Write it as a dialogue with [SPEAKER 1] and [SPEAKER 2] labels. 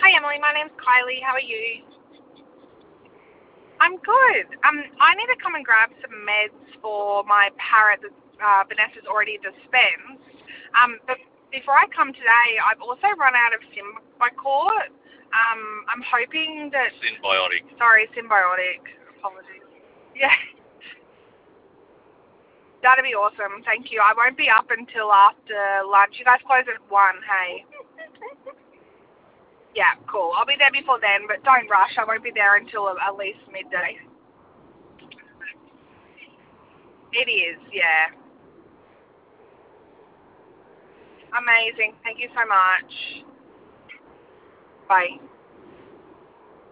[SPEAKER 1] Hi Emily, my name's Kylie. How are you? I'm good. I need to come and grab some meds for my parrot that Vanessa's already dispensed. But before I come today, I've also run out of Symbicort. I'm hoping that.
[SPEAKER 2] Symbiotic.
[SPEAKER 1] Sorry, Symbiotic. Apologies. Yeah, that'd be awesome. Thank you. I won't be up until after lunch. You guys close at 1, hey? Yeah, cool. I'll be there before then, but don't rush. I won't be there until at least midday. It is, yeah. Amazing. Thank you so much. Bye.